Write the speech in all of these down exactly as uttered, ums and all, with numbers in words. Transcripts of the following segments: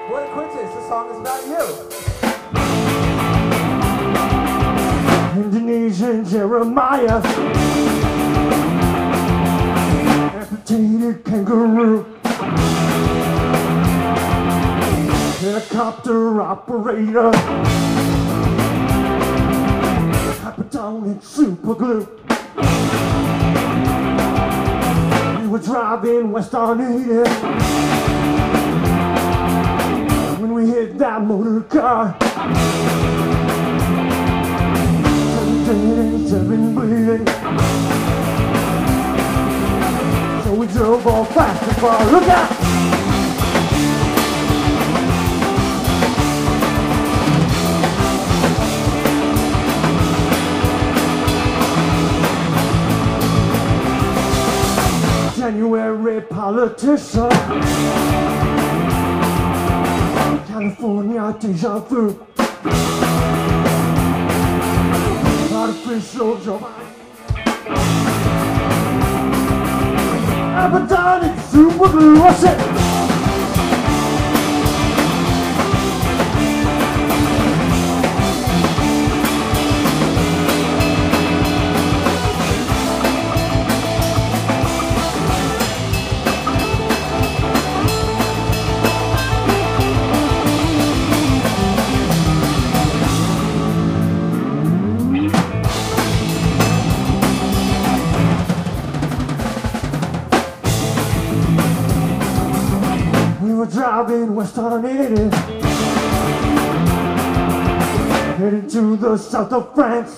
What a coincidence, this song is about you. Indonesian Jeremiah, amputated kangaroo, helicopter operator, hypertonic super glue. We were driving west on eighty when we hit that motor car. Seven bleeding. So we drove all fast and far. Look out! January politician, California deja vu. Artificial Joe Biden, Abaddon super glue. What's it? Driving west on eighty, heading to the south of France.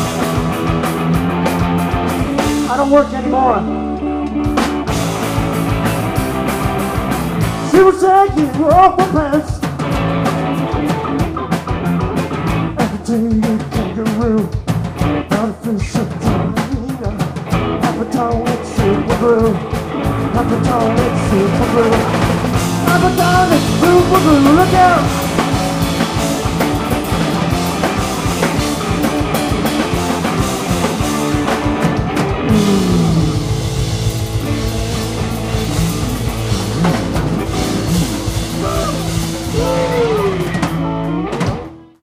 I don't work anymore. She was taking off her pants. Amputated kangaroo, artificial China, hypertonic super glue, hypertonic super glue. Hypertonic super glue, look out!